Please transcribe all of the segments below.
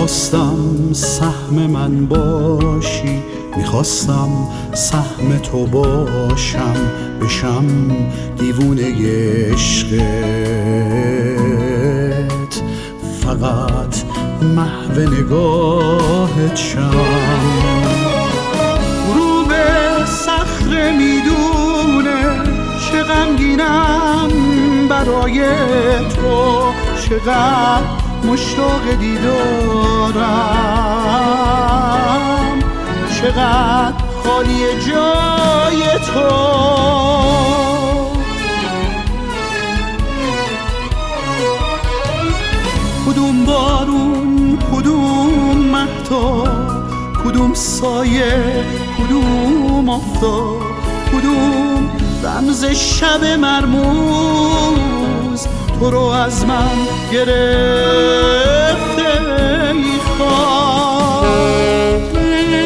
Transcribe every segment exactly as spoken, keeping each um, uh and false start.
میخواستم سهم من باشی، میخواستم سهم تو باشم، بشم دیوونه عشقت، فقط محو نگاهت شم. غروب صخره میدونه چه غمگینم برای تو، چقدر مشتاق دیدارم، چقدر خالی جای تو. کدوم بارون، کدوم مهتاب، کدوم سایه، کدوم آفتاب، کدوم رمز شب مرموز تو رو از من گرفته ای خواب.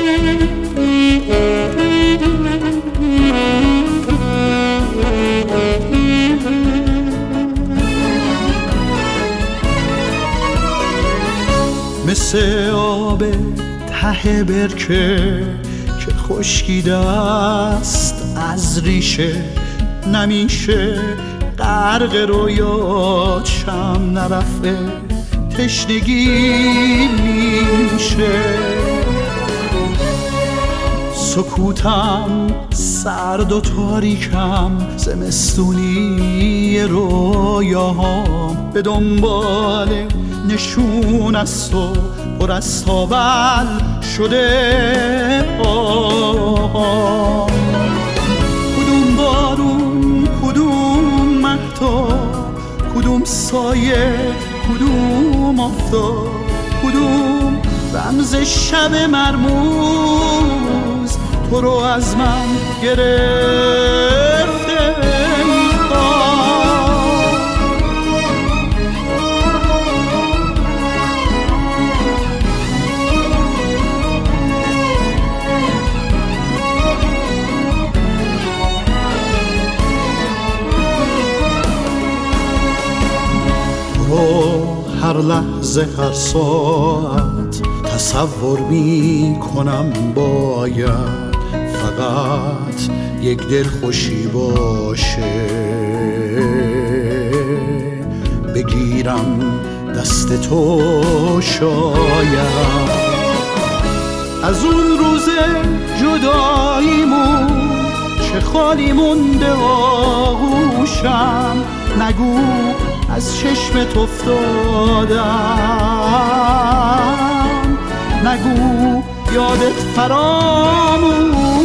مثل آب ته برکه که خشکیده است از ریشه، نمیشه غرق رویات شم، نرفته تشنگی میشه. سکوتم سرد و تاریکم، زمستونی رویاهام، به دنبال نشون از تو پر از تاول شده پاهام. کدوم بارون، کدوم مهتاب، کدوم سایه، کدوم آفتاب، کدوم رمز شب مرموز تو رو از من گرفته ای خواب. هر لحظه هر ساعت تصور می کنم باید فقط یک دل خوشی باشه، بگیرم دست تو شاید. از اون روز جداییمون چه خالی مونده آغوشم، نگو از چشمت افتادم، نگو یادت فراموشم.